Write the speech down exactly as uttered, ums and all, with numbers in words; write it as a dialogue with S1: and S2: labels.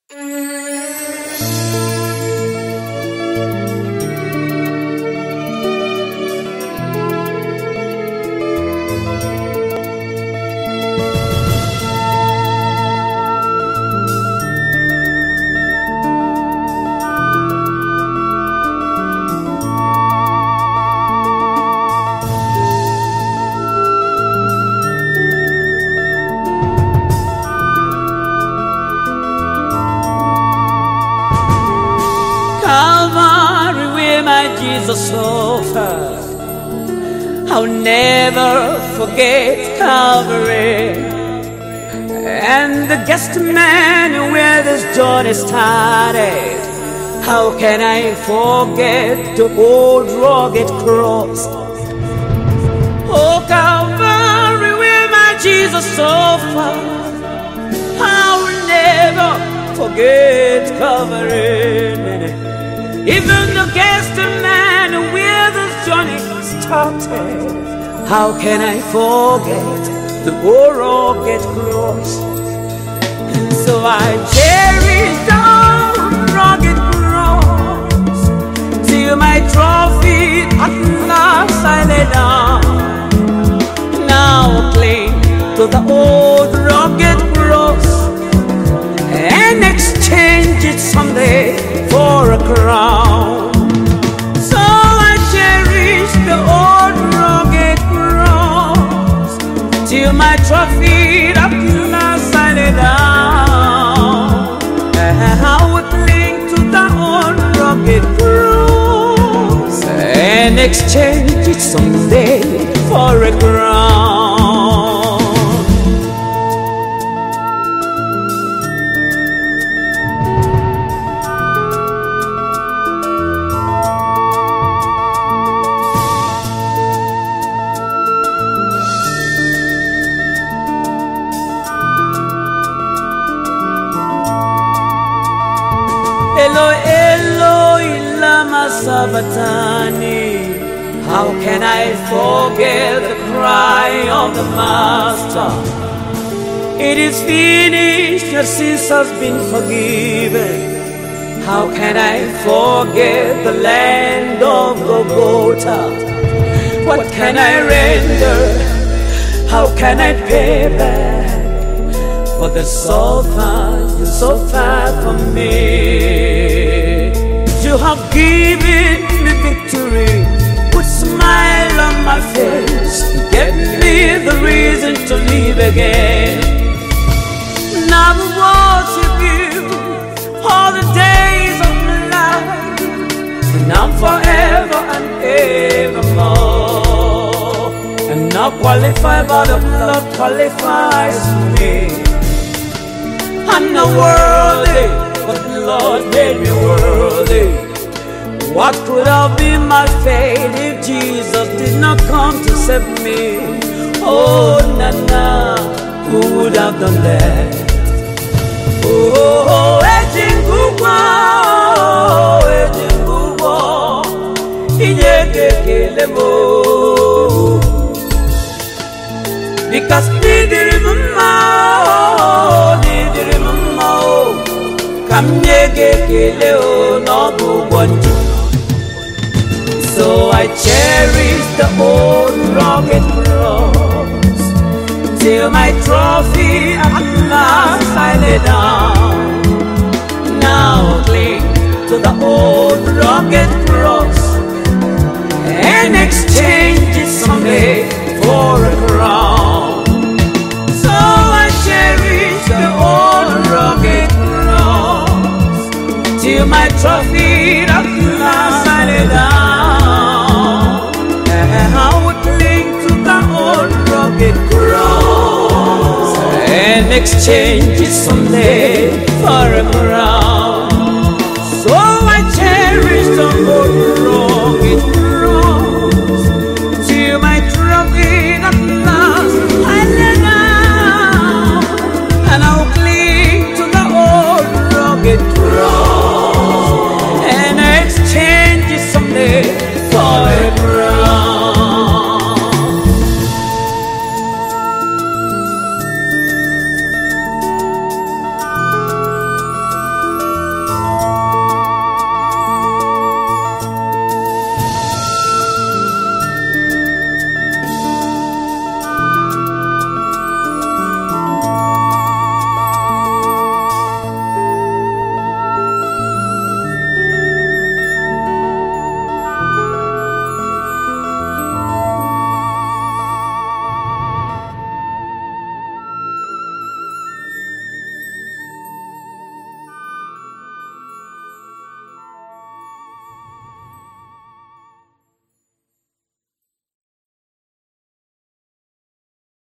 S1: Calvary, where my Jesus suffered, I'll never forget Calvary. And the Gethsemane, where this journey started, how can I forget the old rugged cross? Oh, Calvary, where my Jesus suffered, I'll never forget Calvary. Even the Gethsemane, where this journey started, how can I forget the old rugged cross? And so I cherish the rugged cross till my trophy at last I lay down. Now I cling to the old rugged cross and exchange it someday for a crown. So I cherish the old rugged cross till my trophy at last I lay down. And I would cling to the old rugged cross and exchange it someday for a crown. Eloi, Eloi, lama sabachthani. How can I forget the cry of the Master? It is finished, your sins has been forgiven. How can I forget the land of Golgotha? What can I render? How can I pay back for the suffer you suffered for me? You have given me victory, put a smile on my face, give me the reason to live again. Now I worship you all the days of my life, and now forever and evermore. I'm not qualified, but the blood qualifies me. I'm not worthy, but the Lord made me worthy. What could have been my fate if Jesus did not come to save me? Oh, na na, who would have done that? Oh, ejingugwa, ejingugwa, inyekekelemo. Because nidiri mama, nidiri mama, kamnyekekele no bugwanju. So I cherish the old rugged cross till my trophy at last I lay down. Now I cling to the old rugged cross and exchange it someday for a crown. So I cherish the old rugged cross till my trophy at last I lay down. And I would cling to the old rugged cross and exchange it someday for